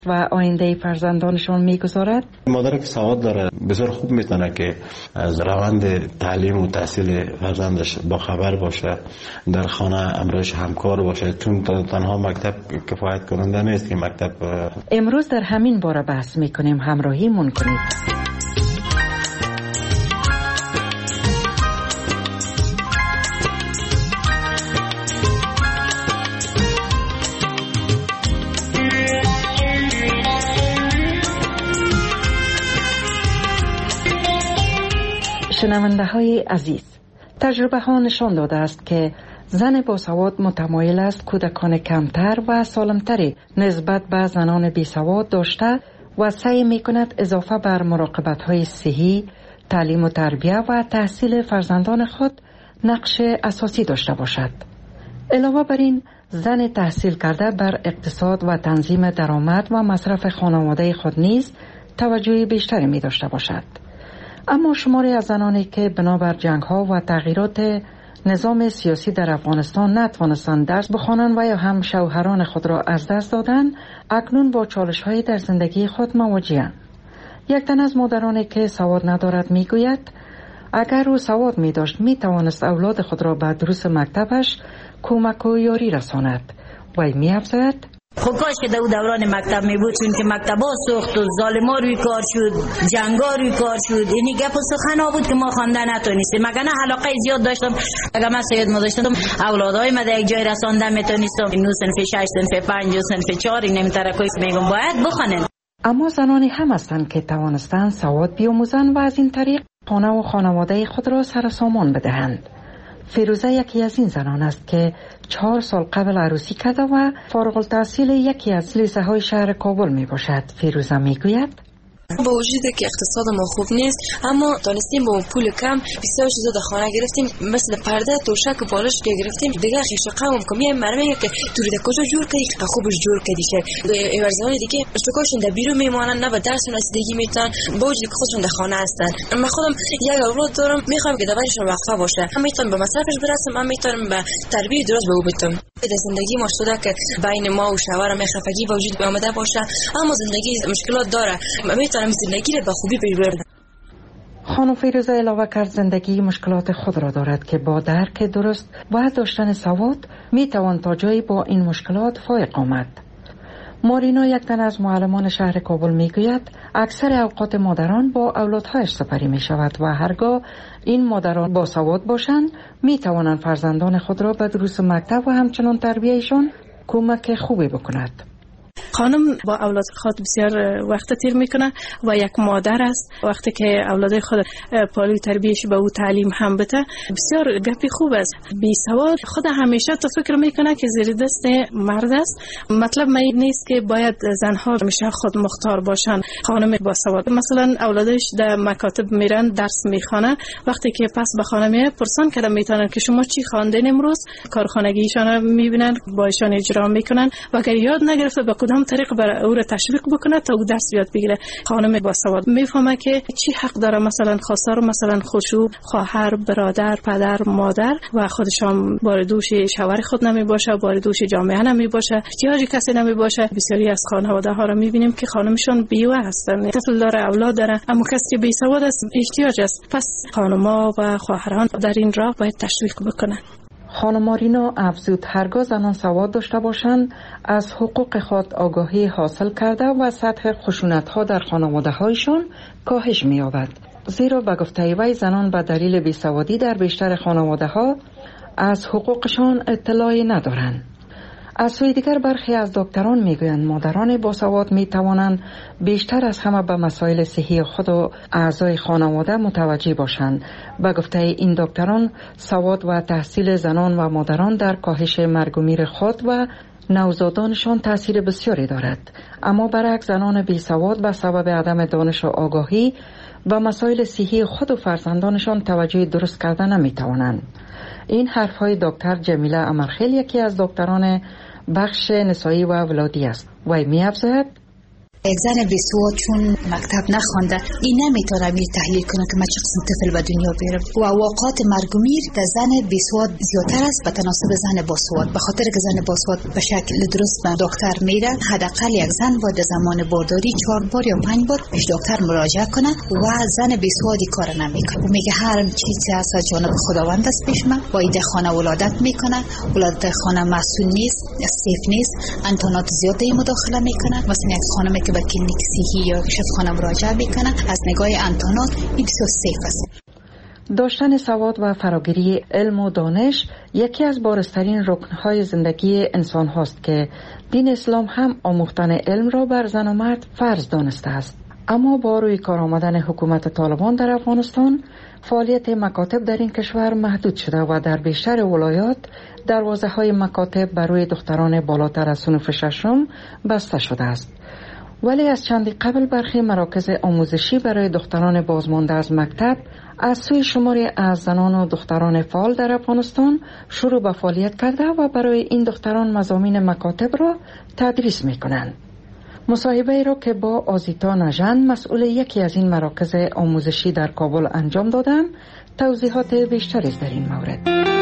و آینده فرزندانشان میگذارد؟ مادر که سواد داره بسیار خوب میتونه که از روند تعلیم و تحصیل فرزندش با خبر باشه، در خانه امرش همکار باشه، چون تنها مکتب کفایت کننده نیست که مکتب. امروز در همین باره بحث میکنیم، همراهیمون کنید. شنونده های عزیز، تجربه ها نشان داده است که زن باسواد متمایل است کودکان کمتر و سالمتری نسبت به زنان بی سواد داشته و سعی می کند اضافه بر مراقبت های صحی، تعلیم و تربیه و تحصیل فرزندان خود نقش اساسی داشته باشد. علاوه بر این، زن تحصیل کرده بر اقتصاد و تنظیم درآمد و مصرف خانواده خود نیز توجه بیشتری می داشته باشد. اما شماری از زنانی که بنابر جنگ‌ها و تغییرات نظام سیاسی در افغانستان نتوانستند درس بخوانند و یا هم شوهران خود را از دست دادند، اکنون با چالش‌های در زندگی خود مواجه‌اند. یک تن از مادرانی که سواد ندارد میگوید اگر او سواد می داشت می توانست اولاد خود را به دروس مکتبش کمک و یاری رساند. وی می افزاید خب کاش که دوران مکتب می بود، چون که مکتبا سوخت و ظالما روی کار شد، جنگا روی کار شد. اینی گپ و سخن بود که ما خواندن نتونستیم. مگر نه علاقه زیاد داشتم، اگر من سید ما داشتم اولادای ما در یک جای رساندن میتونستم. اینو صنف 6 صنف 5 صنف 4 این نمیتره میگم باید بخونن. اما زنانی هم هستند که توانستند سواد بیاموزند و از این طریق خانه و خانواده خود را سر سامان بدهند. فیروزه یکی از این زنان است که 4 سال قبل عروسی کرده و فارغ التحصیل یکی از لیسه های شهر کابل می باشد. فیروزه می گوید با وجود که اقتصاد ما خوب نیست، اما دانستیم با پول کم بسیار چیزا در خانه گرفتیم، مثل پرده، توشک و بالش که گرفتیم. دیگه خیش قوم کمی مرمه که توی در کجا جور کردی که خوبش جور کردی شه. ورزانی دیگه اشتکاشون در بیرون میمونن، نه به درس و رسیدگی میتونن، با وجودی که خودشون در خانه هستن. من خودم یک اولاد دارم، میخوام که دورشون وقفه باشه. من میتونم به مصرفش برسم، من میتونم به تربیت درست به او بدم. در زندگی ما شده که بین ما و شوهرم خفگی وجود آمده باشه، اما زندگی مشکلات داره. زندگی را به خوبی ببرم. خانم فیروزه علاوه کرد زندگی مشکلات خود را دارد که با درک درست و داشتن سواد می توان تا جایی با این مشکلات فائق آمد. مارینا یک تن از معلمان شهر کابل می گوید اکثر اوقات مادران با اولادهایش سپری می شود و هرگاه این مادران با سواد باشند می توانند فرزندان خود را به دروس مکتب و همچنان تربیهشان کمک خوبی بکند. خانم با اولاد خود بسیار وقت تیر میکنه و یک مادر است. وقتی که اولاد خود پالوی تربیتش به او تعلیم هم بده بسیار گپی خوب است. بی سواد خود همیشه تو فکر میکنه که زیر دست مرد است. مطلب نیست که باید زنها همیشه خود مختار باشن. خانم با سواد مثلا اولادش در مکاتب میرن درس میخوانه، وقتی که پس به خانه میاد پرسان کرده میتونن که شما چی خواندین امروز، کارخانگیشان میبینن با ایشان اجرا میکنن و اگر یاد نگرفته به کدام طریق برای او را تشویق بکنه تا او درس یاد بگیره. خانم باسواد میفهمه که چی حق داره، مثلا خواستار مثلا خشوع، خواهر، برادر، پدر، مادر و خودشان بار دوش شوهر خود نمی باشه، بار دوش جامعه نمی باشه، احتیاجی کسی نمی باشه. بسیاری از خانواده ها را میبینیم که خانمشون بیوه هستن، طفل داره، اولاد داره، اما کسی که بی سواد است احتیاج است. پس خانم‌ها و خواهران در این راه باید تشویق بکنن. خانم مارینا افزود هرگاه زنان سواد داشته باشند از حقوق خود آگاهی حاصل کرده و سطح خشونت‌ها در خانواده‌هایشان کاهش می‌یابد، زیرا به گفته وی زنان به دلیل بیسوادی در بیشتر خانواده‌ها از حقوقشان اطلاعی ندارند. از سوی دیگر برخی از دکتران میگویند مادران باسواد میتوانند بیشتر از همه به مسائل صحی خود و اعضای خانواده متوجه باشند. به گفته این دکتران سواد و تحصیل زنان و مادران در کاهش مرگ و میر خود و نوزادانشان تاثیر بسیاری دارد، اما برعکس زنان بی سواد به سبب عدم دانش و آگاهی به مسائل صحی خود و فرزندانشان توجه درست کردن نمیتوانند. این حرفهای دکتر جمیله امرخیل یکی از دکتران بخش نسایی و ولادی است. وی می‌افزاید یک زن بیسواد چون مکتب نخوانده این نمیتونه می تحلیل کنه که من چه قسم طفل به دنیا بیارم و واقعات مرگ و میر در زن بیسواد زیادتر است به تناسب زن باسواد، به خاطر که زن باسواد به شکل درست به دکتر میره. حداقل یک زن باید زمان بارداری 4 بار یا 5 بار پیش دکتر مراجعه کنه و زن بیسوادی کار نمیکنه و میگه هر چیزی هست از جانب خداوند است پیش من. با این خانه ولادت میکنه، ولادت خانه مسئول نیست، سیف نیست، انتانات زیاده مداخله میکنه. مثلا یک خانمی که به کلینیک صحی یا شفاخانه مراجعه میکنه از نگاه انتانات این بسیار سیف است. داشتن سواد و فراگیری علم و دانش یکی از بارزترین رکنهای زندگی انسان هاست که دین اسلام هم آموختن علم را بر زن و مرد فرض دانسته است. اما با روی کار آمدن حکومت طالبان در افغانستان فعالیت مکاتب در این کشور محدود شده و در بیشتر ولایات دروازه‌های مکاتب برای دختران بالاتر از صنف ششم بسته شده است. ولی از چندی قبل برخی مراکز آموزشی برای دختران بازمانده از مکتب از سوی شماری از زنان و دختران فعال در افغانستان شروع به فعالیت کرده و برای این دختران مضامین مکاتب را تدریس می کنند. مصاحبه را که با آزیتا نژند مسئول یکی از این مراکز آموزشی در کابل انجام دادم، توضیحات بیشتری در این مورد.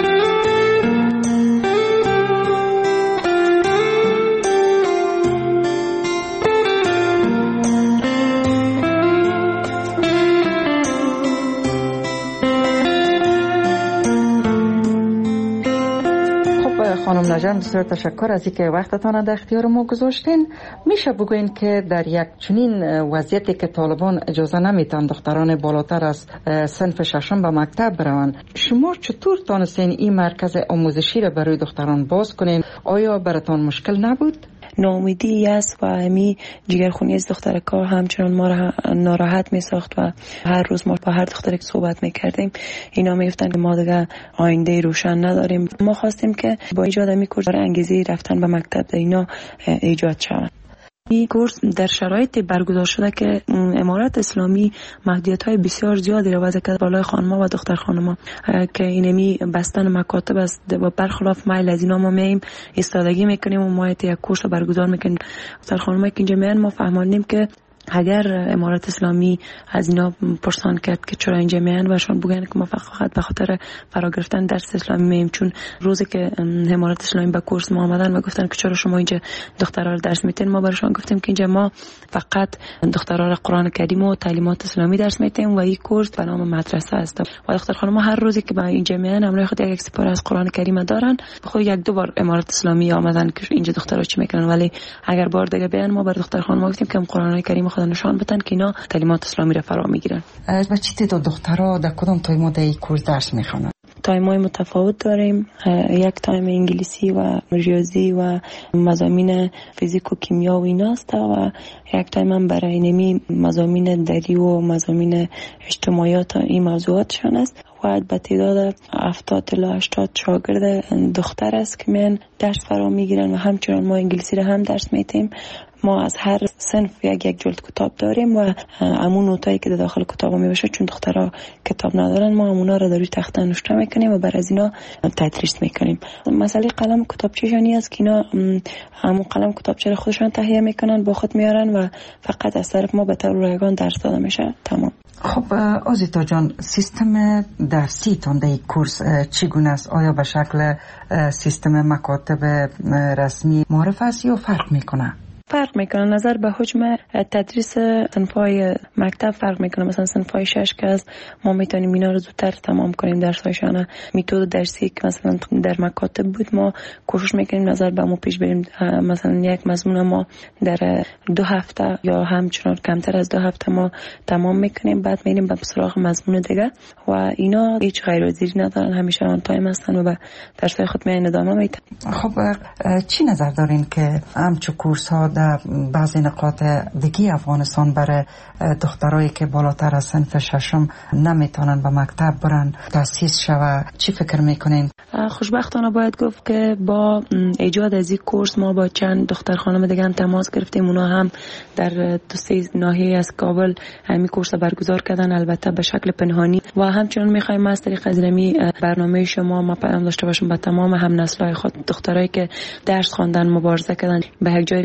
خانم نژند بسیار تشکر از اینکه وقتتان در اختیار ما گذاشتین. میشه بگوین که در یک چنین وضعیتی که طالبان اجازه نمیتن دختران بالاتر از صنف ششم به مکتب بروند، شما چطور تانستین این مرکز آموزشی را برای دختران باز کنین؟ آیا براتان مشکل نبود؟ ناامیدی است و همی جگرخونی از دخترکا همچنان ما را ناراحت می ساخت و هر روز ما با هر دختری که صحبت می کردیم اینا می گفتن که ما دیگه آینده روشن نداریم. ما خواستیم که با ایجاد این کورس انگیزه رفتن به مکتب اینا ایجاد شود. این کورس در شرایط برگزار شده که امارت اسلامی محدودیت‌های بسیار زیادی را وضع کرد بالای خانم‌ها و دختر خانم‌ها که اینمی بستن مکاتب است و برخلاف میل از اینا ما میایم ایستادگی میکنیم و ما یک کورس رو برگزار میکنیم. دختر خانم‌ها که اینجا میان ما فهمیدیم که اگر امارت اسلامی از اینا پرسان کرد که چرا اینجا میان و شون بگن که ما فقط به خاطر فرا گرفتن درس اسلامی میایم، چون روزی که امارت اسلامی به کورس ما آمدن و گفتن که چرا شما اینجا دخترها رو درس میتین، ما براشون گفتیم که اینجا ما فقط دخترها را قرآن کریم و تعلیمات اسلامی درس میتیم و این کورس به نام مدرسه است و دختر خانم‌ها هر روزی که به اینجا میان همراه خود یک سپاره از قرآن کریم دارن. خود یک دو بار امارت اسلامی آمدن که اینجا دخترها چی میکنن، ولی اگر بار دیگه بیان ما بر دختر خانم‌ها گفتیم که قرآن کریم خود نشان بدن که اینا تعلیمات اسلامی را فرا میگیرن. و چه تعداد دخترها در کدام تایم‌ها در این کورس درس میخوانند؟ تایم‌های متفاوت داریم. یک تایم انگلیسی و ریاضی و مضامین فیزیک و کیمیا و ایناست و یک تایم هم برای نمی مضامین دری و مضامین اجتماعیات این موضوعاتشان است. و به تعداد 70 تا 80 شاگرد دختر است که من درس فرا میگیرن و همچنان ما انگلیسی را هم درس میتیم. ما از هر صنف یک جلد کتاب داریم و همون نوتایی که در داخل کتاب می باشه، چون دخترها کتاب ندارن ما همونا را در روی تخته نوشته میکنیم و بر از اینا تدریس میکنیم. مسئله قلم کتابچه‌شانی است که اینا همون قلم کتابچه خودشان تهیه میکنن با خود میارن و فقط از طرف ما به طور رایگان درس داده میشه. تمام. خب آزیتا جان، سیستم درسی تان در این کورس چگونه است؟ آیا به شکل سیستم مکاتب رسمی معرف است یا فرق میکنه؟ فرق میکنه. نظر به حجم تدریس صنف‌های مکتب فرق میکنه. مثلا صنف‌های 6 که از ما میتونیم اینا رو زودتر تمام کنیم درس‌هایشان. متد درسی که مثلا در مکاتب بود ما کوشش میکنیم نظر به ما پیش بریم. مثلا یک مضمون ما در 2 هفته یا همچنان کمتر از 2 هفته ما تمام میکنیم، بعد میریم به سراغ مضمون دیگه و اینا هیچ غیرحاضری ندارن، همیشه آن تایم هستن و به درس‌های خود میان ادامه میدن. خب چی نظر دارین که همچون کورس‌ها در بعضی نقاط دیگه افغانستان برای دخترایی که بالاتر از صنف ششم نمیتونن به مکتب برن تأسیس شود؟ چی فکر میکنین؟ خوشبختانه باید گفت که با ایجاد از این کورس ما با چند دختر خانم دیگه هم تماس گرفتیم. اونا هم در 2-3 ناحیه از کابل همین کورس برگزار کردن، البته به شکل پنهانی و همچنان میخوایم از طریق از برنامه شما ما پیام داشته باشیم با تمام هم نسل‌های خود، دخترایی که درس خواندن، مبارزه کردن، به یک جای رسیدن،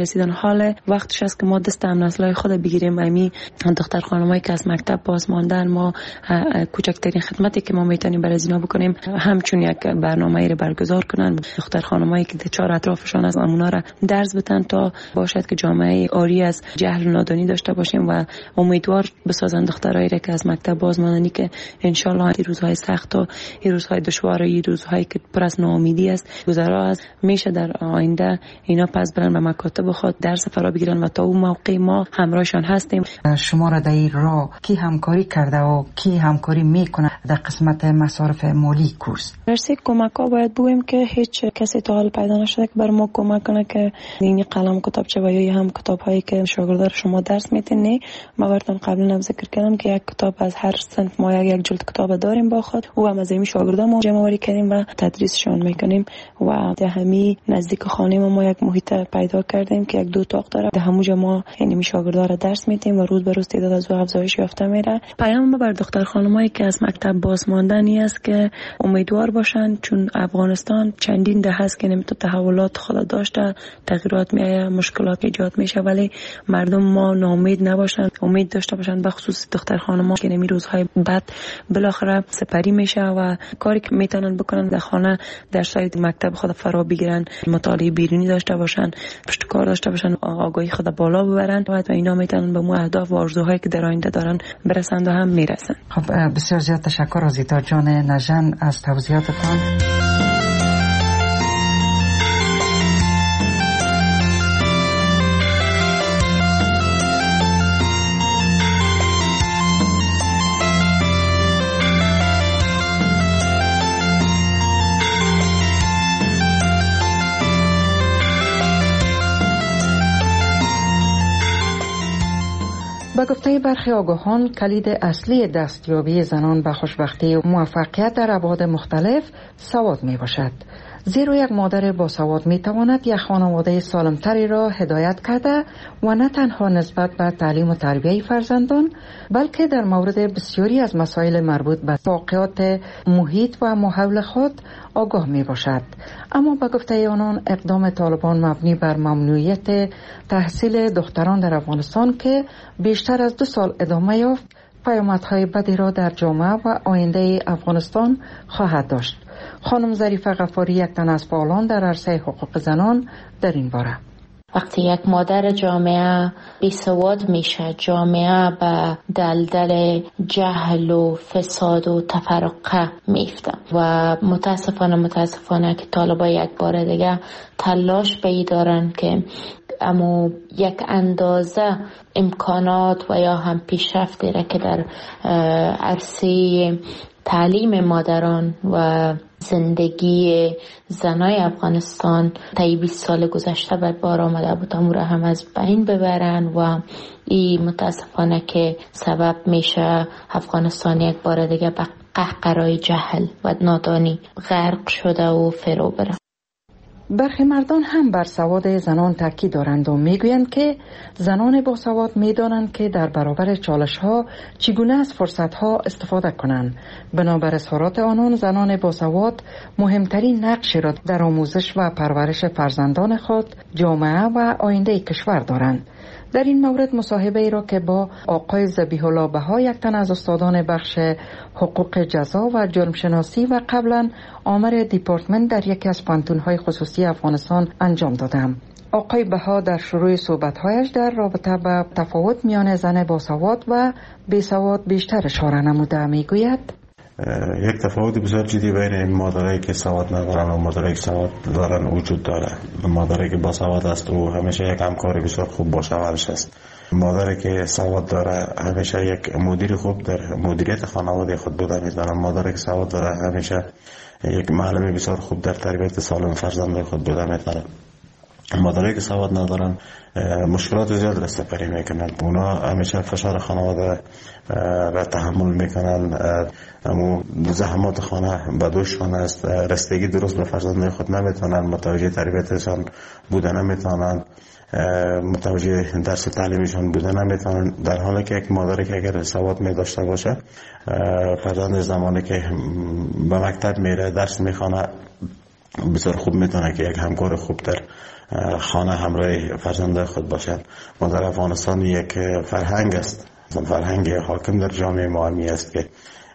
حال وقتش است که ما دست هم نسل‌های خود بگیریم. امی دختر خانمایی که از مکتب باز ماندن، ما کوچکترین خدمتی که ما میتونیم برای اینا بکنیم همچون یک برنامه‌ای رو برگزار کنن. دختر خانمایی که چهار اطرافشان از اونا را درس بدن تا باشد که جامعه آری از جهل و نادانی داشته باشیم و امیدوار بسازن دخترایی را که از مکتب باز ماندنی که ان شاء الله این روزهای سخت و این روزهای دشوار و این روزهایی که پر از ناامیدی است گذرا از میشه در آینده اینا پس برن به مکاتب خود درس فرا بگیرن و تا اون موقع ما همراهشان هستیم. شما را در این راه کی همکاری کرده و کی همکاری میکنه در قسمت مصارف مالی کورس؟ درسی کمک ها باید بگویم که هیچ کسی تا حال پیدا نشده که بر ما کمک کنه که این قلم کتابچه و یا هم کتاب هایی که شاگردان شما درس میتین. نه، ما براتون قبلا ذکر کردم که یک کتاب از هر صنف ما یک جلد کتاب داریم با خود و هم از این شاگردان ما جمع آوری کردیم و تدریسشون میکنیم و در همین نزدیک خانه ما یک محیط پیدا کردیم که یک دو اتاق داره. در همونجا ما یعنی شاگردان را درس میدیم و روز به روز تعداد از افزایش یافته میره. پیام ما بر دختر خانمایی که از مکتب باز ماندنی است که امیدوار باشن، چون افغانستان چندین دهه است که نمیتونه تحولات خود داشته، تغییرات میایه، مشکلات ایجاد میشه، ولی مردم ما ناامید نباشن، امید داشته باشن، به خصوص دختر خانم‌ها که نمی روزهای بعد بالاخره سپری میشه و کاری که میتونن بکنن در خانه درسای مکتب خود فرا بگیرن، مطالعه بیرونی داشته باشن، پشتکار داشته باشن، آگاهی خود بالا ببرن و اینا میتونن به مو اهداف و آرزوهایی که در آینده دارن برسند و هم میرسن. خب بسیار زیاد تشکر آزیتا جان نژن از توضیحاتتان. به گفته برخی آگاهان کلید اصلی دستیابی زنان به خوشبختی و موفقیت در ابعاد مختلف سواد می باشد. زیرا یک مادر با سواد می تواند یک خانواده سالمتری را هدایت کرده و نه تنها نسبت به تعلیم و تربیه فرزندان بلکه در مورد بسیاری از مسائل مربوط به واقعات محیط و ماحول خود آگاه می باشد. اما به گفته آنان اقدام طالبان مبنی بر ممنوعیت تحصیل دختران در افغانستان که بیشتر از 2 سال ادامه یافت پیامدهای بدی را در جامعه و آینده افغانستان خواهد داشت. خانم ظریفه غفاری یک تن از فعالان در عرصه حقوق زنان در این باره: وقتی یک مادر جامعه بیسواد میشه، جامعه به دلدل جهل و فساد و تفرقه میفته و متاسفانه که طالبا یک بار دیگه تلاش به دارن که اما یک اندازه امکانات و یا هم پیشرفتی را که در عرصه تعلیم مادران و زندگی زنای افغانستان طی 20 سال گذشته بر بار آمده بود امور هم از بین ببرن و این متاسفانه که سبب میشه افغانستان یک بار دیگه به قهقرای جهل و نادانی غرق شده و فرو بره. برخی مردان هم بر سواد زنان تاکید دارند و میگویند که زنان با سواد میدانند که در برابر چالش ها چگونه از فرصت ها استفاده کنند. بنابر اظهارات آنان زنان با سواد مهمترین نقشی را در آموزش و پرورش فرزندان خود، جامعه و آینده کشور دارند. در این مورد مصاحبه ای را که با آقای ذبیح الله بها یک تن از استادان بخش حقوق جزا و جرم شناسی و قبلا آمر دیپارتمنت در یکی از پانتون‌های خصوصی افغانستان انجام دادم. آقای بها در شروع صحبت‌هایش در رابطه با تفاوت میان زن باسواد و بیسواد بیشتر اشاره نموده میگوید: یک تفاوت بسیار جدی بین مادرایی که سواد ندارن و مادرایی که سواد دارن وجود داره. مادری که با سواد است و همیشه یک همکاری بسیار خوب با شوهرش است. مادری که سواد داره همیشه یک مدیر خوب در مدیریت خانواده خود بوده میتونه. مادری که سواد داره همیشه یک معلم بسیار خوب در تربیت سالم فرزند خود بوده میتونه. مادرایی که سواد ندارن مشکلات زیاد را سپری میکنن. اونا همیشه فشار خانواده را تحمل میکنن، اما زحمات خانه به دوششان است، رسیدگی درست به فرزندان خود نمیتونن، متوجه تربیتشان بوده نمیتونن، متوجه درس تعلیمیشان بوده نمیتونن. در حالی که یک مادری که اگر سواد می داشته باشه، فرزند زمانی که به مکتب میره درس میخونه بسیار خوب میتونه که یک همکار خوب در خانه همراه فرزند خود باشند. ما در افغانستان یک فرهنگ است، فرهنگ حاکم در جامعه ما است که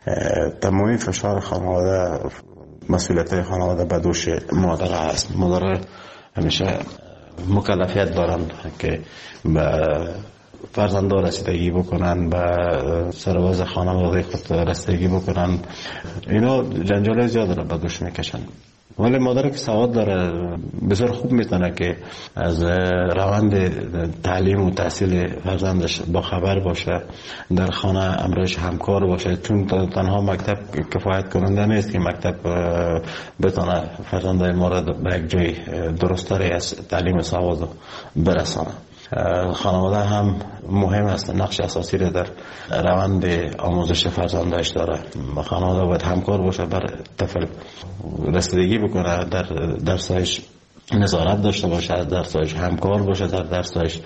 تمامی فشار خانواده، مسئولیت خانواده به دوش مادر است. مادر همیشه مکلفیت دارند که به فرزندان رسیدگی بکنن، به سرواز خانواده خود رسیدگی بکنن. اینا جنجال زیاد را به دوش میکشن. ولی مادر که سواد داره بسیار خوب میتونه که از روند تعلیم و تحصیل فرزندش با خبر باشه، در خانه امرش همکار باشه، چون تنها مکتب کفایت کننده نیست که مکتب بتونه فرزندای ما را به یک جای درستری از تعلیم سواد برسانه. خانواده هم مهم است، نقش اساسی را در روند آموزش فرزندش داره. خانواده باید همکار باشه، بر طفل رسیدگی بکنه، در درسش نظارت داشته باشه، در درسش همکار باشه، در درسش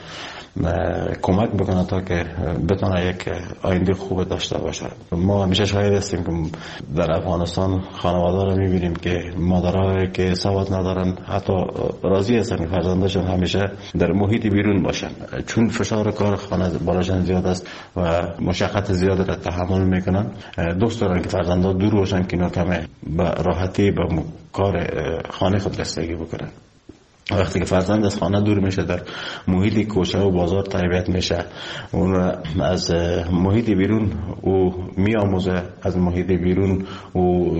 کمک بکنه تا که بتونه یک آینده خوب داشته باشه. ما همیشه شاهد هستیم که در افغانستان خانواده رو میبینیم که مادرها که سواد ندارن حتی راضی هستن که فرزندشون همیشه در محیط بیرون باشن، چون فشار کار خانه بالاشان زیاد است و مشقت زیاد را تحمل میکنن. دوست دارن که فرزندها دور باشن که اینا کمه به راحتی به کار خانه خود رسیدگی بکنن. وقتی که فرزند از خانه دور میشه، در محیط کوچه و بازار تربیت میشه، اون از محیط بیرون او میآموزه، از محیط بیرون او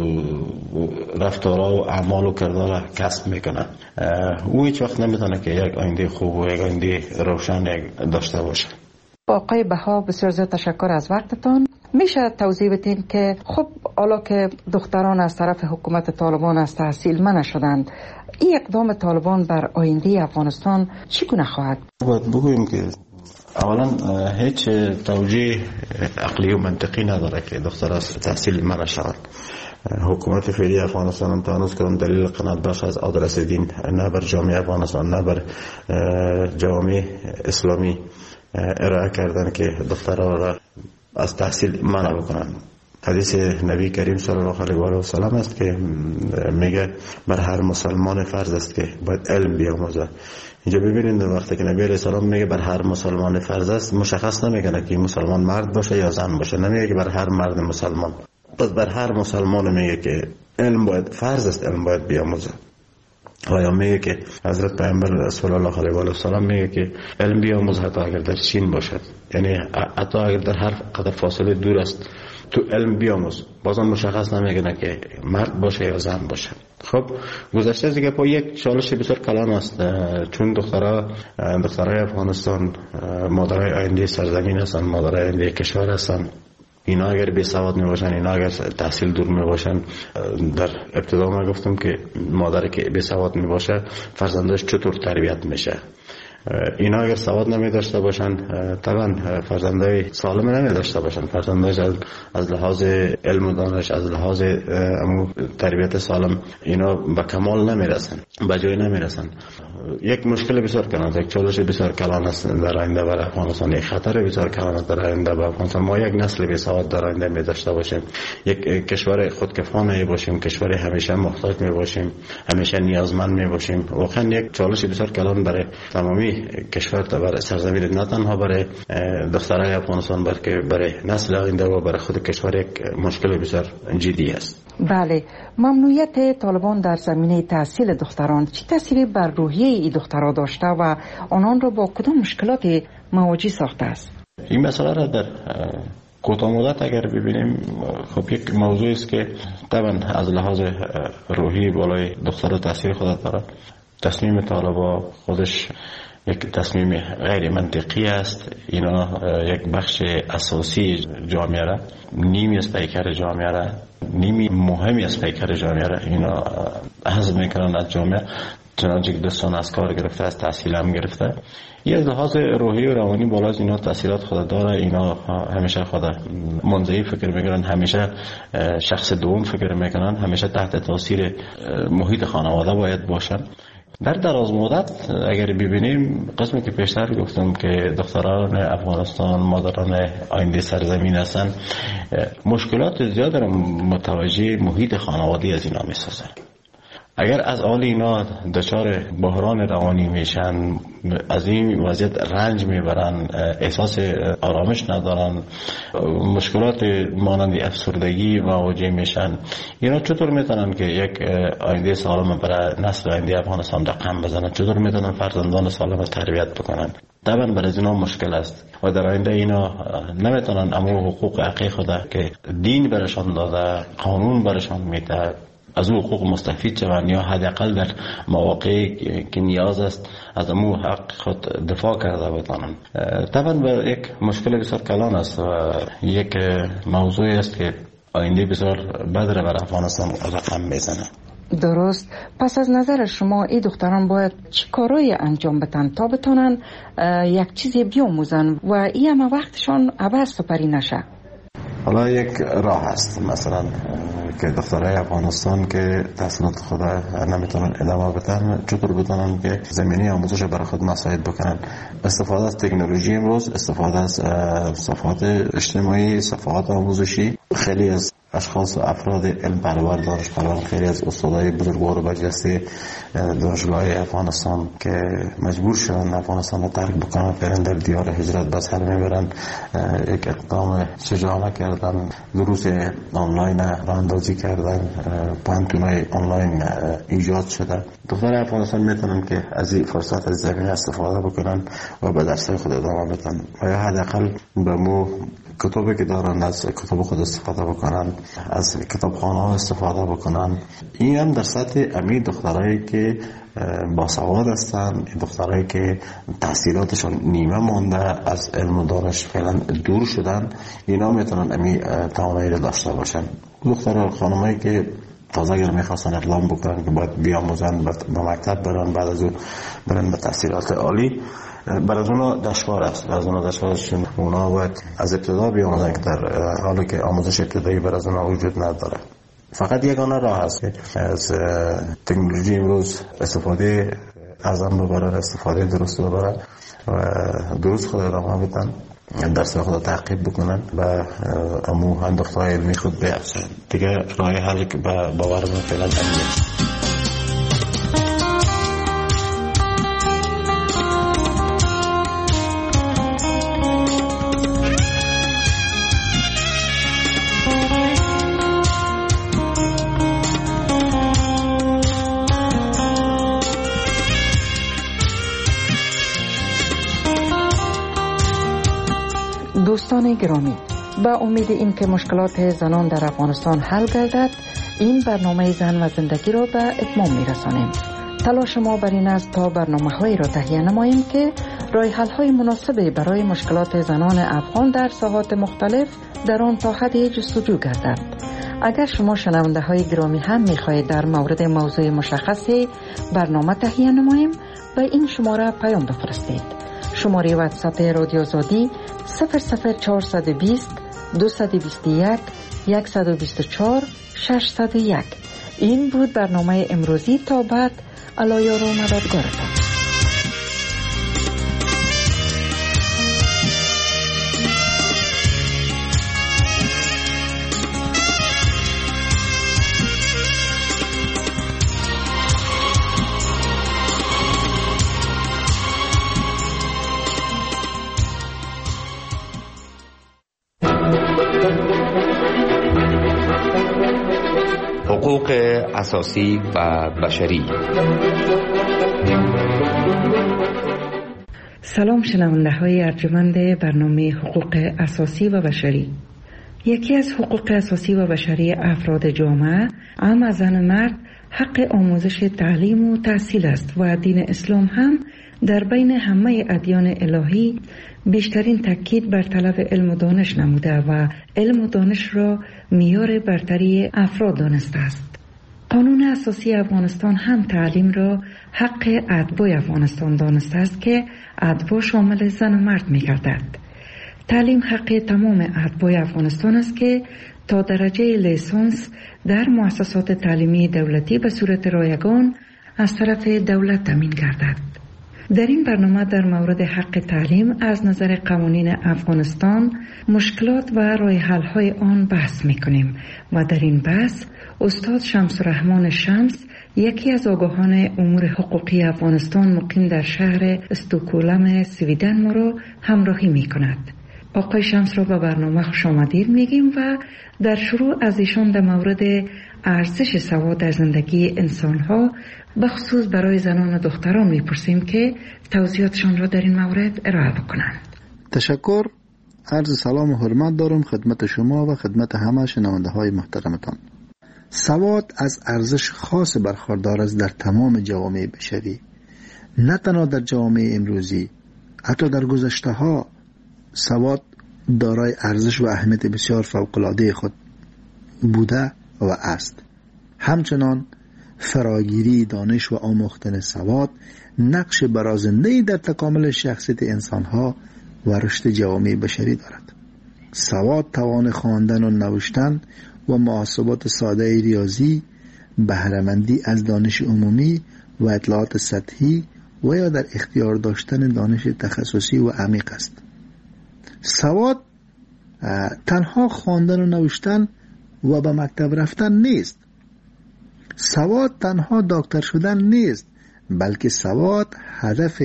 رفتارها و اعمال و کردار کسب میکنه. او هیچ وقت نمیتونه که یک آینده خوب و یک آینده روشن داشته باشه. آقای بها، بسیار زیاد تشکر از وقتتان. میشه توضیح بدین که خب حالا که دختران از طرف حکومت طالبان از تحصیل منع شدند، این اقدام طالبان بر آینده افغانستان چگونه خواهد؟ باید بگوییم که اولا هیچ توجیه عقلی و منطقی نداره که دختر از تحصیل منع شوند. حکومت فعلی افغانستان تا هنوز کدام دلیل قناعت بخش از آدرس دین نه بر جامعه افغانستان نه بر جامعه اسلامی ارائه کردن که دخترها را از تحصیل منع بکنن. حدیث نبی کریم صلی الله علیه و سلم است که میگه بر هر مسلمان فرض است که باید علم بیاموزه. اینجا ببینید وقتی که نبی علیه السلام میگه بر هر مسلمان فرض است، مشخص نمیکنه که مسلمان مرد باشه یا زن باشه، نمیگه که بر هر مرد مسلمان، پس بر هر مسلمان میگه که علم باید فرض است، علم باید بیاموزه. و یا میگه که حضرت پیامبر صلی الله علیه و سلم میگه که علم بیاموز حتی اگر در چین باشد، یعنی حتی اگر در هر قدر فاصله دور است تو علم بیاموز. بازم مشخص نمیگه که مرد باشه یا زن باشه. خب گذشته از دیگه با یک چالش بسیار کلان است، چون دخترای افغانستان مادرای آینده سرزمین هستند، مادرای آینده کشور هستند. اینا اگر بی سواد می باشن، اینا اگر تحصیل دور می باشن، در ابتدا ما گفتم که مادر که بی سواد می باشه فرزندش چطور تربیت میشه. اینا اگر سواد نمی داشته باشن طبعا فرزندای سالم نمی داشته باشن، فرزندش از لحاظ علم و دانش، از لحاظ تربیت سالم اینا به کمال نمی رسن، به جای نمی رسن. یک مشکل بسیار کلان، یک چالش بسیار کلان است در آینده برای افغانستان، یک خطر بسیار کلان است در آینده برای افغانستان. ما یک نسل بی سواد در آینده می داشته باشیم، یک کشور خودکفا می باشیم، کشور همیشه محتاج می باشیم، همیشه نیازمند می باشیم. واقعا یک چالش بسیار کلان برای تمامی کشور، برای سرزمین، نه تنها برای دخترای افغانستان بلکه برای نسل آینده و برای خود کشور یک مشکل بسیار جدی است. بله، ممنوعیت طالبان در زمینه تحصیل دختران چه تأثیری بر روحیه این دخترها داشته و آنان را با کدام مشکلاتی مواجه ساخته است؟ این مسئله را در کوتاه مدت اگر ببینیم، خب یک موضوع است که طبعا از لحاظ روحی بالای دخترها تاثیر خود داره. تصمیم طالبان خودش یک تصمیم غیر منطقی است. اینا یک بخش اساسی جامعه را، نیمی از پیکر جامعه را، نیمی مهمی از پیکر جامعه را اینا حذف میکنن از جامعه، چنانچه که دستان از کار گرفته، از تحصیل هم گرفته. یه از لحاظ روحی و روانی بالا از اینا تاثیرات خود داره. اینا همیشه خود منزوی فکر میکنن، همیشه شخص دوم فکر میکنن، همیشه تحت تاثیر محیط خانواده باید باشن. در دراز مدت اگر ببینیم، قسمی که پیشتر گفتم که دختران افغانستان مادران آینده سرزمین هستن، مشکلات زیاد را متوجه محیط خانوادی از اینا میسازن. اگر از حال اینا دچار بحران روانی میشن، از این وضعیت رنج میبرن، احساس آرامش ندارن، مشکلات مانند افسردگی مواجه میشن، اینا چطور میتونن که یک آینده سالم برای نسل آینده افغانستان رقم بزنن؟ چطور میتونن فرزندان سالم تربیت بکنن؟ طبعا برای اینا مشکل است و در آینده اینا نمیتونن امو حقوق حقیقی خود که دین برشان داده، قانون برشان میده، از او حقوق مستفید شوند یا حداقل در مواقعی که نیاز است از امو حق خود دفاع کرده بتانند. طبعا به یک مشکل بسیار کلان است و یک موضوعی است که آینده بسیار بد را بر افغانستان رقم میزنه. درست. پس از نظر شما این دختران باید چی کارایی انجام بدن تا بتونن یک چیزی بیاموزن و این همه وقتشان عوض سپری نشه؟ حالا یک راه است، مثلا که دخترای افغانستان که تحصیلات خود نمیتونن ادامه بدن چطور بتونن که زمینه آموزش برای خود مساعد بکنن. استفاده از تکنولوژی امروز، استفاده از صفحات اجتماعی، صفحات آموزشی. خیلی از اشخاص و افراد علم پرور، دانش پرور، خیلی از استادای بزرگوار و برجسته دانشگاه‌های افغانستان که مجبور شدن افغانستان رو ترک بکنن، برن در دیار هجرت به سر میبرن، یک اقدام شجاعانه کردن، دروس آنلاین راه اندازی کردن، پانتونای آنلاین ایجاد شده. دختران افغانستان میتونن که از این فرصت، از زمینه استفاده بکنن و به درس‌های خود ادامه بدن و یا حداقل به مو کتابی که دارن از کتاب خود استفاده بکنن، از کتابخانه ها استفاده بکنن. این هم در سطح امی دخترایی که باسواد هستن، دخترایی که تحصیلاتشون نیمه مانده، از علم و دانش فعلا دور شدن، اینا میتونن امی توانایی را داشته باشن. دختران خانمایی که تازه اگر میخواستن اقدام بکنن که باید بیاموزن، به مکتب برن، بعد از اون برن به تحصیلات عالی، برای اونا دشوار است. برای اونا دشوارشون، اونا باید از ابتدا بیاموزن که در حالی که آموزش ابتدایی برای اونا وجود نداره. فقط یگانه راه است که از تکنولوژی امروز استفاده اعظم ببرن، استفاده درست ببرن و درست خود ادامه بدن، درس خود تعقیب بکنن و امو اندوختهای علمی خود بیافزن. دیگه راه حلی که باور من فعلا امنیه. دوستان گرامی، با امید این که مشکلات زنان در افغانستان حل گردد، این برنامه زن و زندگی را به اتمام می‌رسانیم. تلاش ما بر این است تا برنامه‌هایی را تهیه نماییم که راه حل‌های مناسبی برای مشکلات زنان افغان در ساحات مختلف در آن تا حدی جستجو گردد. اگر شما شنونده‌های گرامی هم می‌خواهید در مورد موضوع مشخصی برنامه تهیه نماییم، به این شماره پیام بفرستید. شماره واتساپ رادیو آزادی 00420 221 124 601. این بود برنامه امروزی. تا بعد، الایار و مددگارتان. حقوق اساسی و بشری. سلام شنونده های ارجمند برنامه حقوق اساسی و بشری. یکی از حقوق اساسی و بشری افراد جامعه، اما زن مرد، حق آموزش تعلیم و تحصیل است و دین اسلام هم در بین همه ادیان الهی بیشترین تاکید بر طلب علم و دانش نموده و علم و دانش را معیار برتری افراد دانسته است. قانون اساسی افغانستان هم تعلیم را حق اتباع افغانستان دانسته است که اتباع شامل زن و مرد می‌گردد. تعلیم حق تمام اتباع افغانستان است که تا درجه لیسانس در مؤسسات تعلیمی دولتی به صورت رایگان از طرف دولت تامین گردد. در این برنامه در مورد حق تعلیم از نظر قوانین افغانستان، مشکلات و راه حل‌های آن بحث می‌کنیم و در این بحث استاد شمس الرحمن شمس، یکی از آگاهان امور حقوقی افغانستان مقیم در شهر استکهلم سویدن، ما را همراهی می‌کند. آقای شمس را به برنامه خوش آمدید میگیم و در شروع از ایشان در مورد ارزش سواد در زندگی انسان‌ها به خصوص برای زنان و دختران میپرسیم که توضیحاتشان را در این مورد ارائه بکنند. تشکر. عرض سلام و حرمت دارم خدمت شما و خدمت همه شنونده‌های محترمتان. سواد از ارزش خاص برخوردار است در تمام جوامع بشری، نه تنها در جوامع امروزی، حتی در گذشته ها سواد دارای ارزش و اهمیت بسیار فوق‌العاده خود بوده و است. همچنان فراگیری دانش و آموختن سواد نقش برازنده‌ای در تکامل شخصیت انسانها و رشد جوامع بشری دارد. سواد توان خواندن و نوشتن و محاسبات ساده ریاضی، بهره‌مندی از دانش عمومی و اطلاعات سطحی و یا در اختیار داشتن دانش تخصصی و عمیق است. سواد تنها خواندن و نوشتن و به مکتب رفتن نیست. سواد تنها دکتر شدن نیست، بلکه سواد هدف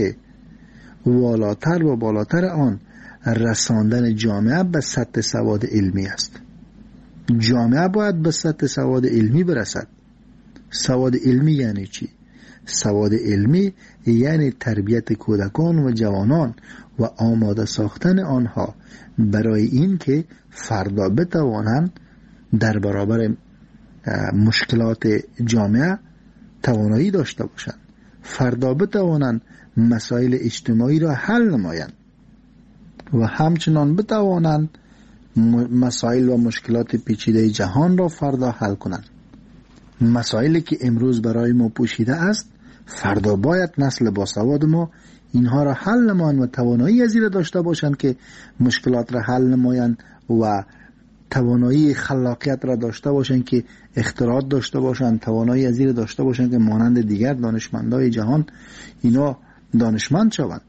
والاتر و بالاتر آن رساندن جامعه به سطح سواد علمی است. جامعه باید به سطح سواد علمی برسد. سواد علمی یعنی چی؟ سواد علمی یعنی تربیت کودکان و جوانان و آماده ساختن آنها برای این که فردا بتوانند در برابر مشکلات جامعه توانایی داشته باشند، فردا بتوانند مسائل اجتماعی را حل نمایند و همچنان بتوانند مسائل و مشکلات پیچیده جهان را فردا حل کنند. مسائلی که امروز برای ما پوشیده است، فردا باید نسل باسواد ما اینها را حل نمایند و توانایی از این داشته باشند که مشکلات را حل نمایند و توانایی خلاقیت را داشته باشند که اختراعات داشته باشند، توانایی از این داشته باشند که مانند دیگر دانشمندای جهان اینا دانشمند شوند.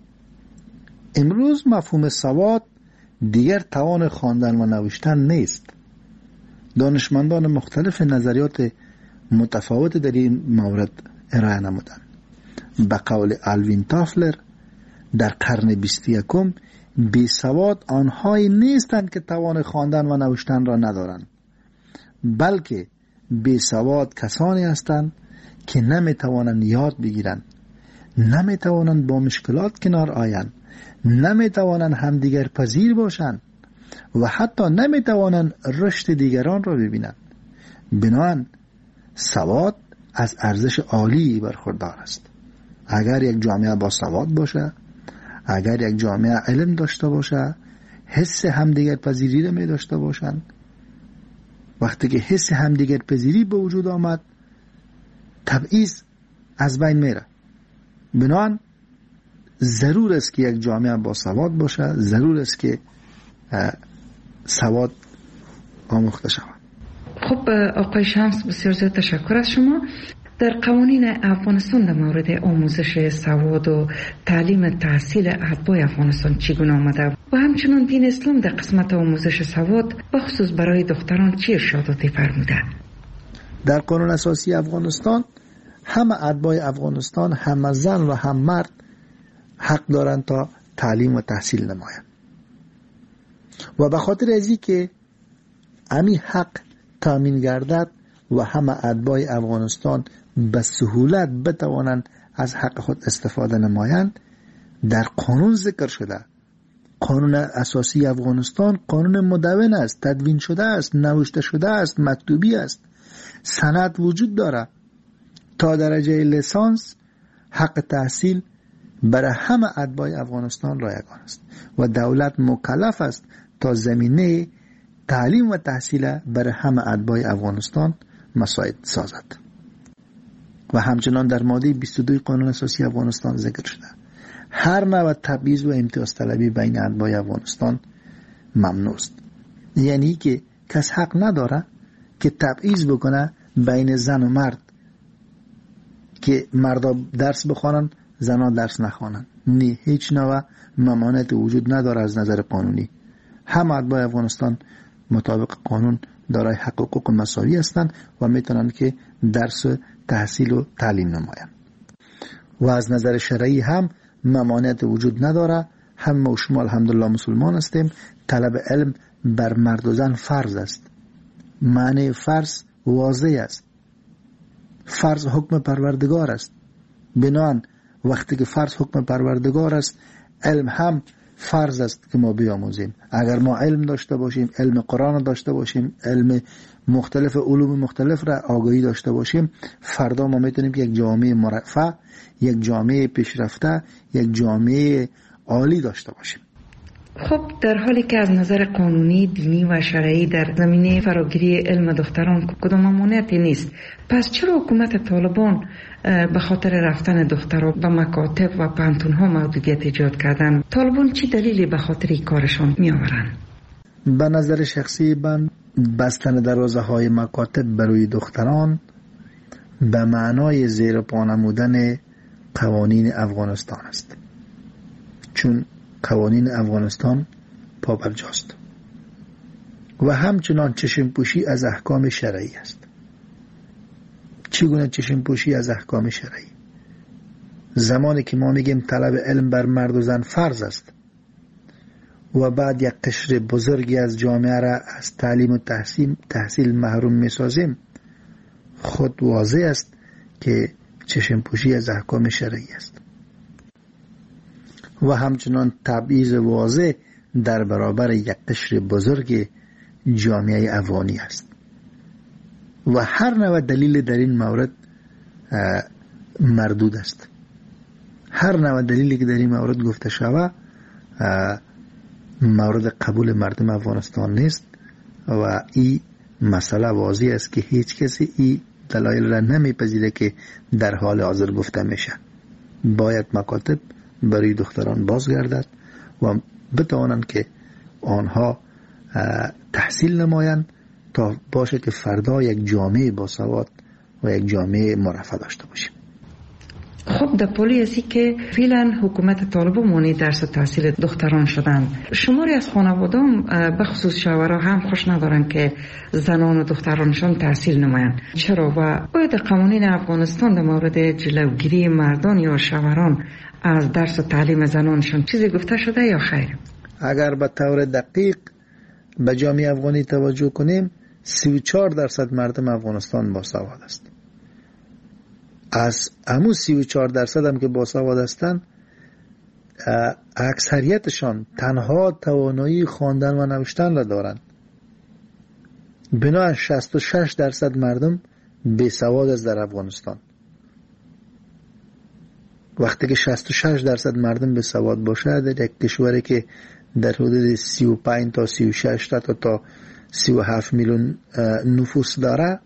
امروز مفهوم سواد دیگر توان خواندن و نوشتن نیست. دانشمندان مختلف نظریات متفاوت در این مورد ارائه نمودند. به قول آلوین تافلر در قرن 21 بی سواد آنهایی نیستند که توان خواندن و نوشتن را ندارند، بلکه بی سواد کسانی هستند که نمیتوانند یاد بگیرند، نمیتوانند با مشکلات کنار آیند، نمیتوانند همدیگر پذیر باشند و حتی نمیتوانند رشد دیگران را ببینند. بنابراین سواد از ارزش عالی برخوردار است. اگر یک جامعه با سواد باشه، اگر یک جامعه علم داشته باشه، حس همدیگر پذیری را می داشته باشند، وقتی که حس همدیگر پذیری به وجود آمد، تبعیض از بین میره. بنابراین ضرور است که یک جامعه با سواد باشه، ضرور است که سواد آموخته شود. خب آقای شمس، بسیار زیاد تشکر از شما. در قوانین افغانستان در مورد آموزش سواد و تعلیم تحصیل اتباع افغانستان چگونه آمده و همچنان دین اسلام در قسمت آموزش سواد بخصوص برای دختران چه ارشاداتی فرموده؟ در قانون اساسی افغانستان همه اتباع افغانستان، هم زن و هم مرد حق دارند تا تعلیم و تحصیل نمایند و به خاطر ازی که امی حق تامین گردد و همه اتباع افغانستان به سهولت بتوانند از حق خود استفاده نمایند، در قانون ذکر شده. قانون اساسی افغانستان قانون مدون است، تدوین شده است، نوشته شده است، مکتوبی است، سند وجود داره. تا درجه لیسانس حق تحصیل برای همه اتباع افغانستان رایگان است و دولت مکلف است تا زمینه تعلیم و تحصیل برای همه اتباع افغانستان مساعد سازد. و همچنان در ماده 22 قانون اساسی افغانستان ذکر شده هر نوع تبعیض و امتیاز طلبی بین اتباع افغانستان ممنوع است. یعنی که کس حق نداره که تبعیض بکنه بین زن و مرد، که مردا درس بخوانن زنان درس نخوانند. نه، هیچ نوع ممانعت وجود نداره از نظر قانونی. همه اتباع افغانستان مطابق قانون دارای حقوق مساوی هستند و میتونن که درس تحصیل و تعلیم نمایند. و از نظر شرعی هم ممانعت وجود نداره. همه و شما الحمدلله مسلمان هستیم. طلب علم بر مرد و زن فرض است. معنی فرض واضح است. فرض حکم پروردگار است. بنابراین وقتی که فرض حکم پروردگار است، علم هم فرض است که ما بیاموزیم. اگر ما علم داشته باشیم، علم قرآن داشته باشیم، علم مختلف علوم مختلف را آگاهی داشته باشیم، فردا ما میتونیم که یک جامعه مرفه، یک جامعه پیشرفته، یک جامعه عالی داشته باشیم. خب در حالی که از نظر قانونی، دینی و شرعی در زمینه فراگیری علم دختران کدام ممانعتی نیست، پس چرا حکومت طالبان به خاطر رفتن دختران به مکاتب و پانتون‌ها محدودیت ایجاد کردن؟ طالبان چی دلیلی به خاطر این کارشان می آورند؟ به نظر شخصی من بستن دروازه های مکاتب برای دختران به معنای زیر پا نمودن قوانین افغانستان است، چون قوانین افغانستان پابرجاست و همچنان چشم پوشی از احکام شرعی است. چگونه چشم پوشی از احکام شرعی؟ زمانی که ما میگیم طلب علم بر مرد و زن فرض است و بعد یک قشر بزرگی از جامعه را از تعلیم و تحصیل محروم میسازیم، خود واضح است که چشم پوشی از احکام شرعی است و همچنان تبعیض واضح در برابر یک قشر بزرگ جامعه افغانی است و هر نوع دلیل در این مورد مردود است. هر نوع دلیلی که در این مورد گفته شود مورد قبول مردم افغانستان نیست و این مسئله واضح است که هیچ کسی این دلایل را نمیپذیره که در حال حاضر گفته میشه. باید مکاتب برای دختران بازگردد و بتوانند که آنها تحصیل نمایند تا باشه که فردا یک جامعه باسواد و یک جامعه مرفه داشته باشیم. خب در پولی ازی که فعلا حکومت طالبان مانع درس و تحصیل دختران شدن، شماری از خانوادان به خصوص شوهرها هم خوش ندارن که زنان و دخترانشان تحصیل نمایند. چرا؟ و باید قوانین افغانستان در مورد جلوگیری مردان یا شوهران از درس و تعلیم زنانشان چیزی گفته شده یا خیر؟ اگر به طور دقیق به جامعه افغانی توجه کنیم، 34% مردم افغانستان باسواد است. از همون 34% هم که باسواد هستند، اکثریتشان تنها توانایی خواندن و نوشتن را دارند. بنابراین 66% مردم بیسواد است در افغانستان. وقتی که 66% مردم بیسواد باشه در یک کشوری که در حدود 35 تا 36 تا 37 میلیون نفوس داره،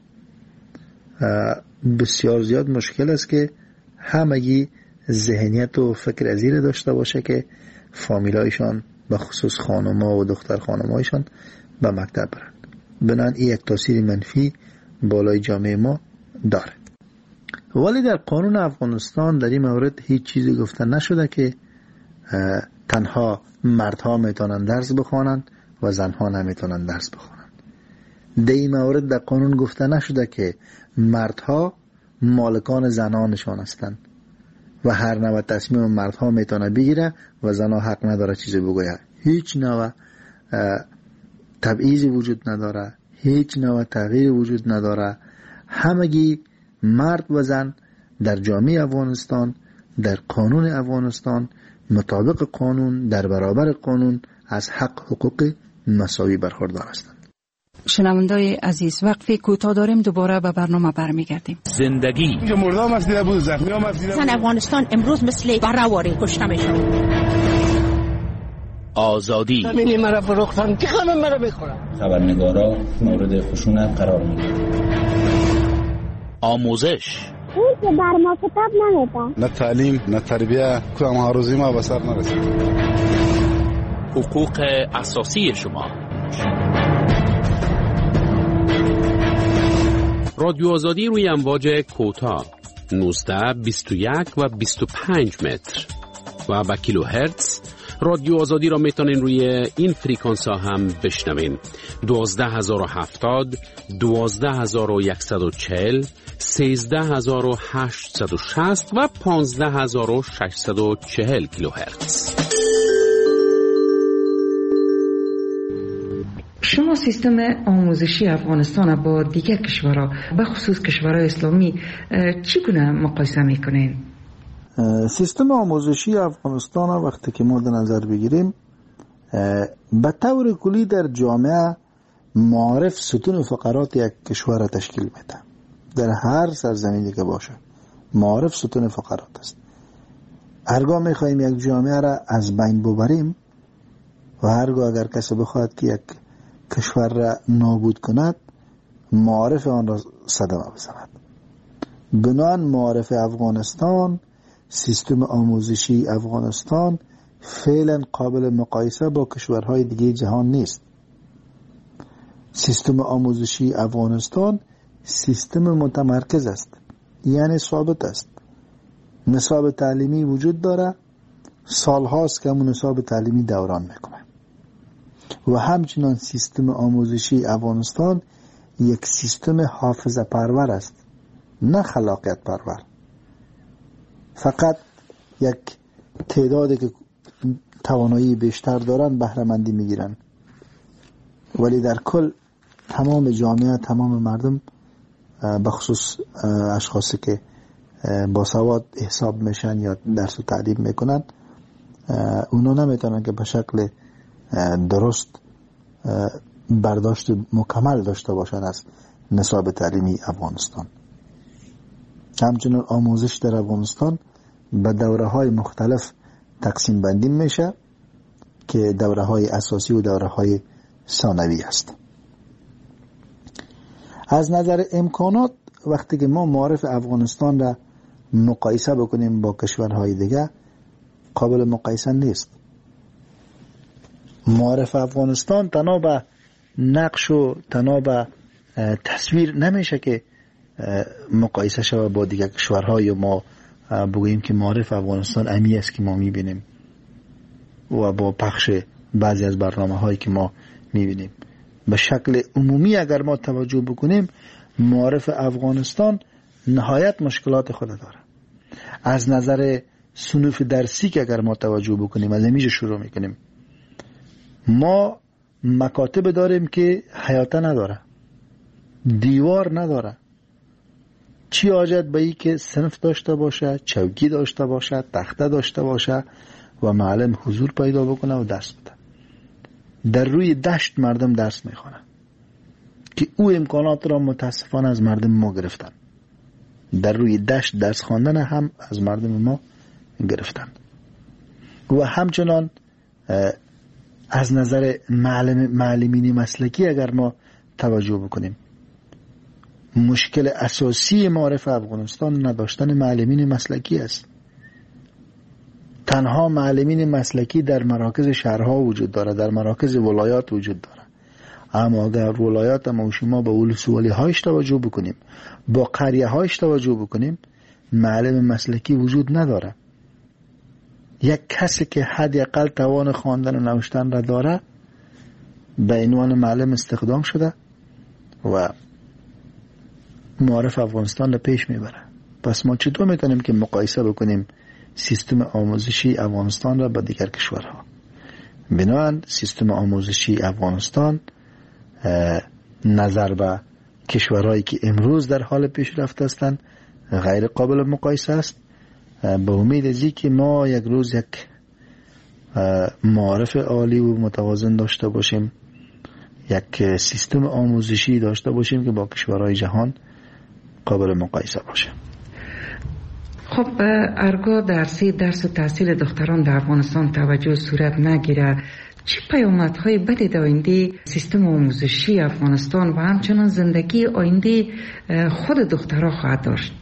بسیار زیاد مشکل است که همگی ذهنیت و فکر ازیر داشته باشه که فامیلایشان به خصوص خانم‌ها و دختر خانم‌هایشان به مکتب برند. بنابراین این یک تاثیر منفی بالای جامعه ما داره. ولی در قانون افغانستان در این مورد هیچ چیزی گفته نشده که تنها مردها میتونن درس بخوانند و زنها نمیتونن درس بخوانند. در این مورد در قانون گفته نشده که مردها مالکان زنانشان هستند و هر نوع تصمیم مردها میتونه بگیره و زنها حق نداره چیزی بگوید. هیچ نوع تبعیضی وجود نداره، هیچ نوع تغییر وجود نداره. همگی مرد و زن در جامعه افغانستان، در قانون افغانستان، مطابق قانون، در برابر قانون از حقوق مساوی برخوردار هستند. شنوندای عزیز، وقفه کوتاه داریم، دوباره به برنامه برمیگردیم. زندگی مردم مسئله بود، زخمی ها مسئله بود. زن افغانستان امروز مثل بره‌واری کشته میشه. آزادی همین مرا فروختن که همه مرا میخورن. خبرنگارا مورد خشونت قرار میگیرن. آموزش اون که بر ما کتاب نمیده، نه تعلیم نه تربیه، کدام هاروزی ما به سر نرسید. حقوق اساسی شما. رادیو آزادی روی امواج کوتاه 19 21 و 25 متر و با کیلو هرتز رادیو آزادی را میتونین روی این فریکانس ها هم بشنوین. 12070 12140 13860 و 15640 کیلوهرتز. شما سیستم آموزشی افغانستان با دیگر کشورها به خصوص کشورهای اسلامی چگونه مقایسه میکنین؟ سیستم آموزشی افغانستان وقتی که ما در نظر بگیریم به طور کلی در جامعه معارف ستون فقرات یک کشور را تشکیل میده. در هر سرزمینی که باشه معارف ستون فقرات است. هرگاه میخوایم یک جامعه را از بین ببریم و هرگاه اگر کسی بخواهد که یک کشور را نابود کند معارف آن را صدمه بزند. بنابراین معارف افغانستان، سیستم آموزشی افغانستان فعلا قابل مقایسه با کشورهای دیگه جهان نیست. سیستم آموزشی افغانستان سیستم متمرکز است، یعنی ثابت است. نصاب تعلیمی وجود داره، سالهاست که همون نصاب تعلیمی دوران میکنه و همچنان سیستم آموزشی افغانستان یک سیستم حافظه پرور است، نه خلاقیت پرور. فقط یک تعدادی که توانایی بیشتر دارن بهره مندی میگیرن، ولی در کل تمام جامعه، تمام مردم بخصوص اشخاصی که با سواد حساب میشن یا درس و تعلیم میکنن اونا نمیتونن که به شکل درست برداشت مکمل داشته باشن از نصاب تعلیمی افغانستان. همچنین آموزش در افغانستان به دوره های مختلف تقسیم بندی میشه که دوره های اساسی و دوره های ثانوی است. از نظر امکانات وقتی که ما معارف افغانستان را مقایسه بکنیم با کشورهای دیگه قابل مقایسه نیست. معارف افغانستان تنها به نقش و تنها به تصویر نمیشه که مقایسه شده با دیگر کشورها یا ما بگوییم که معارف افغانستان امی است که ما میبینیم و با پخش بعضی از برنامه هایی که ما میبینیم. به شکل عمومی اگر ما توجه بکنیم معارف افغانستان نهایت مشکلات خود داره. از نظر صنوف درسی که اگر ما توجه بکنیم از اینجا شروع میکنیم، ما مکاتب داریم که حیاته نداره، دیوار نداره. چی حاجت به این که صنف داشته باشه، چوکی داشته باشه، تخته داشته باشه و معلم حضور پیدا بکنه و درس بده. در روی دشت مردم درس میخوانه که او امکانات را متاسفانه از مردم ما گرفتن. در روی دشت درس خواندن هم از مردم ما گرفتن. و همچنان از نظر معلمین مسلکی اگر ما توجه بکنیم، مشکل اساسی معارف افغانستان نداشتن معلمین مسلکی است. تنها معلمین مسلکی در مراکز شهرها وجود داره، در مراکز ولایات وجود داره. اما اگر ولایات ما و شما به ولسوالی هایش توجه بکنیم، با قریه هایش توجه بکنیم، معلم مسلکی وجود نداره. یک کسی که حداقل توان خواندن و نوشتن را داره به عنوان معلم استخدام شده و معارف افغانستان را پیش میبره. پس ما چطور میتونیم که مقایسه بکنیم سیستم آموزشی افغانستان را با دیگر کشورها؟ بنابراین سیستم آموزشی افغانستان نظر به کشورهایی که امروز در حال پیشرفت هستند غیر قابل مقایسه است. به امید ازی که ما یک روز یک معارف عالی و متوازن داشته باشیم، یک سیستم آموزشی داشته باشیم که با کشورهای جهان قابل مقایسه باشه. خب ارگاه درس و تحصیل دختران در افغانستان توجه صورت نگیره، چه پیامدهای بدی در آینده سیستم آموزشی افغانستان و همچنان زندگی آینده خود دخترها خواهد داشت؟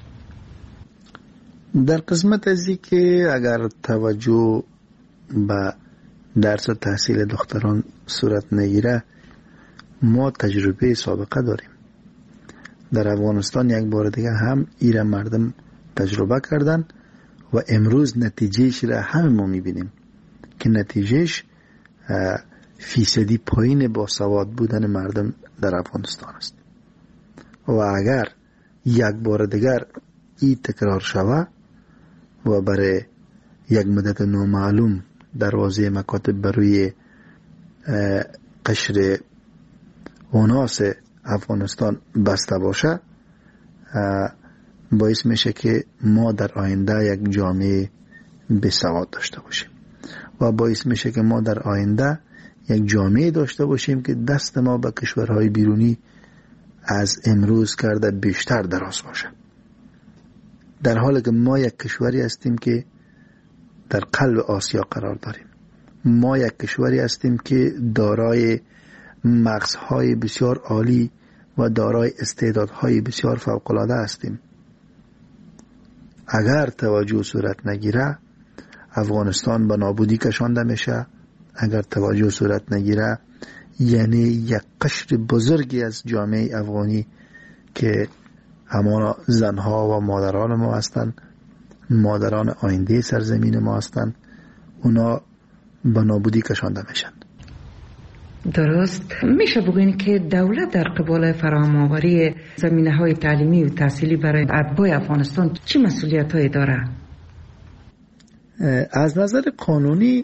در قسمت ازی که اگر توجه به درس و تحصیل دختران صورت نگیره، ما تجربه سابقه داریم. در افغانستان یک بار دیگه هم ایران مردم تجربه کردن و امروز نتیجهش را همه ما میبینیم که نتیجهش فیصدی پایین باسواد بودن مردم در افغانستان است. و اگر یک بار دیگر این تکرار شود و برای یک مدت نامعلوم دروازه مکاتب بروی قشر اوناس افغانستان بسته باشه، باعث میشه که ما در آینده یک جامعه بیسواد داشته باشیم و باعث میشه که ما در آینده یک جامعه داشته باشیم که دست ما به کشورهای بیرونی از امروز کرده بیشتر دراز باشه، در حالی که ما یک کشوری هستیم که در قلب آسیا قرار داریم. ما یک کشوری هستیم که دارای مغزهای بسیار عالی و دارای استعدادهای بسیار فوق‌العاده هستیم. اگر توجه صورت نگیره افغانستان به نابودی کشانده میشه. اگر توجه صورت نگیره یعنی یک قشر بزرگی از جامعه افغانی که همان زنها و مادران ما هستند، مادران آینده سرزمین ما هستند، اونا به نابودی کشانده میشن. درست. میشه بگوین که دولت در قبال فراهم‌آوری زمینه‌های تعلیمی و تحصیلی برای اتباع افغانستان چه مسئولیت‌هایی داره؟ از نظر قانونی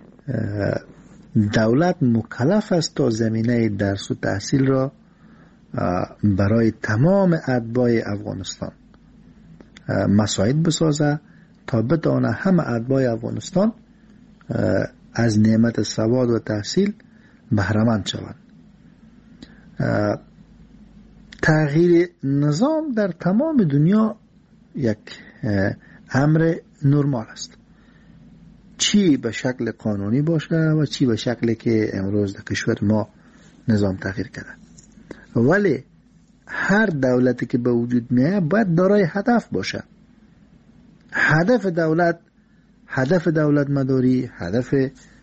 دولت مکلف است تا زمینه درس و تحصیل را برای تمام اتباع افغانستان مساعد بسازه تا بتوانه همه اتباع افغانستان از نعمت سواد و تحصیل بهره‌مند شوند. تغییر نظام در تمام دنیا یک امر نرمال است، چی به شکل قانونی باشه و چی به شکلی که امروز در کشور ما نظام تغییر کرده. ولی هر دولتی که به وجود میاد باید دارای هدف باشه. هدف دولت مداری، هدف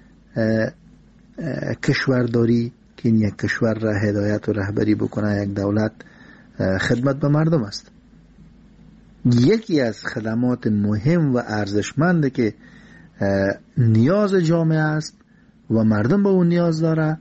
کشورداری که این یک کشور را هدایت و رهبری بکنه، یک دولت خدمت به مردم است. یکی از خدمات مهم و ارزشمند که نیاز جامعه است و مردم به اون نیاز داره،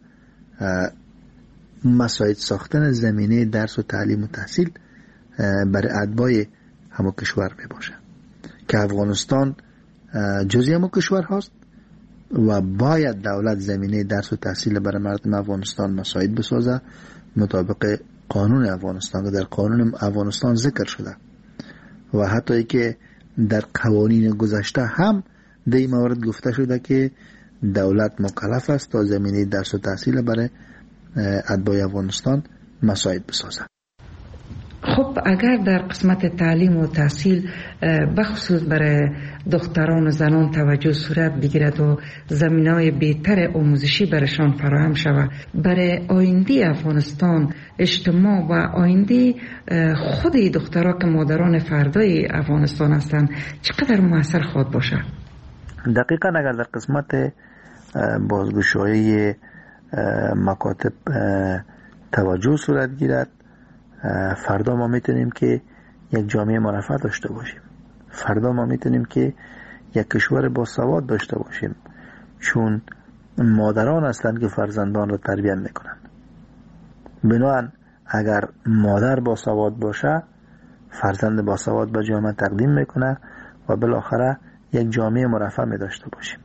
مساعد ساختن زمینه درس و تعلیم و تحصیل برای اتباع همو کشور می باشه که افغانستان جزئی همو کشور هست و باید دولت زمینه درس و تحصیل برای مردم افغانستان مساعد بسازه مطابق قانون افغانستان که در قانون افغانستان ذکر شده و حتی ای که در قوانین گذشته هم در این مورد گفته شده که دولت مکلف است تا زمینه درس و تحصیل برای اتباع افغانستان مساعد بسازه. خب اگر در قسمت تعلیم و تحصیل بخصوص برای دختران و زنان توجه صورت بگیرد و زمینه‌های بهتر آموزشی برایشان فراهم شود، برای آینده افغانستان اجتماع و آینده خود دخترها که مادران فردای افغانستان هستند چقدر مؤثر خواهد باشه؟ دقیقاً اگر در قسمت بازگشایی مکاتب توجه صورت گیرد، فردا ما میتونیم که یک جامعه مرفه داشته باشیم. فردا ما میتونیم که یک کشور با سواد داشته باشیم، چون مادران هستند که فرزندان را تربیت میکنند. بنابراین اگر مادر با سواد باشه، فرزند با سواد به جامعه تقدیم میکنه و بالاخره یک جامعه مرفه می داشته باشیم.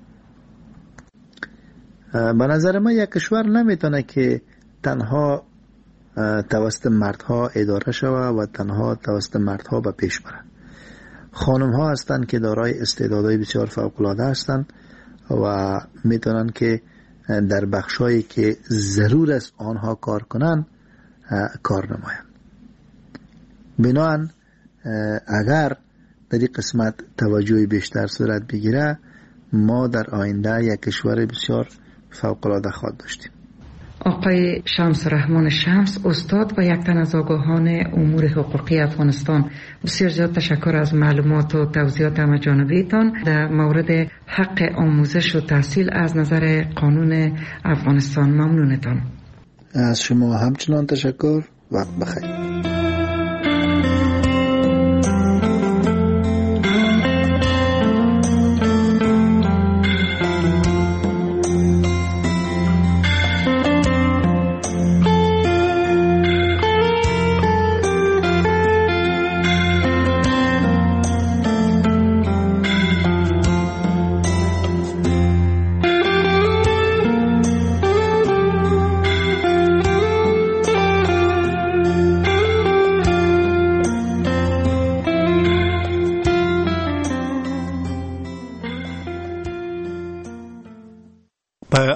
به نظر من یک کشور نمیتونه که تنها توسط مردها اداره شود و تنها توسط مردها به پیش بره. خانم ها هستند که دارای استعدادهای بسیار فوق العاده هستند و میتونن که در بخشایی که ضرور است آنها کار کنن کار نمایند. بنابراین اگر در این قسمت توجه بیشتر صورت بگیره، ما در آینده یک کشور بسیار فوق العاده خواهد داشتیم. آقای شمس رحمان شمس، استاد و یک تن از آگاهان امور حقوقی افغانستان، بسیار زیاد تشکر از معلومات و توضیحات همه‌جانبه‌تان در مورد حق آموزش و تحصیل از نظر قانون افغانستان. ممنونتان. از شما همچنان تشکر. وقت بخیر.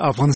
افغانستان